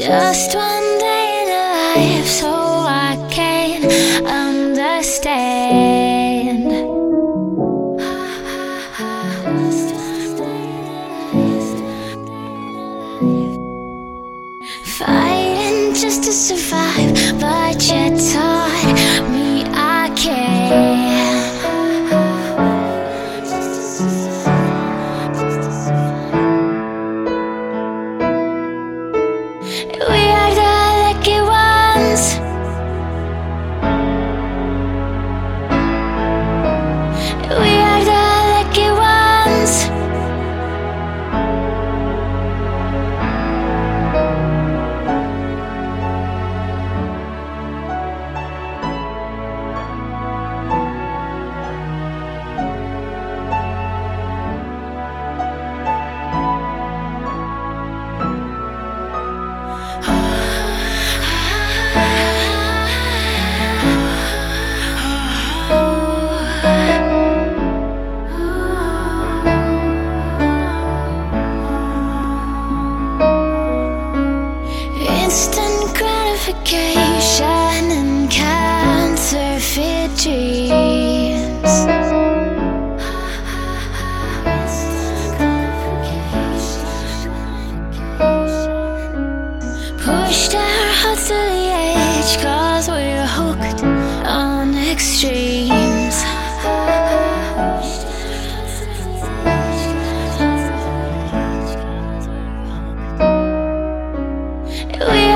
Just one day in a life, so I can understand. Fighting just to survive, but you taught me I can. We are the lucky ones. We are the lucky ones. Instant gratification and counterfeit dreams. Pushed our hearts to the edge, 'cause we're hooked on extremes. We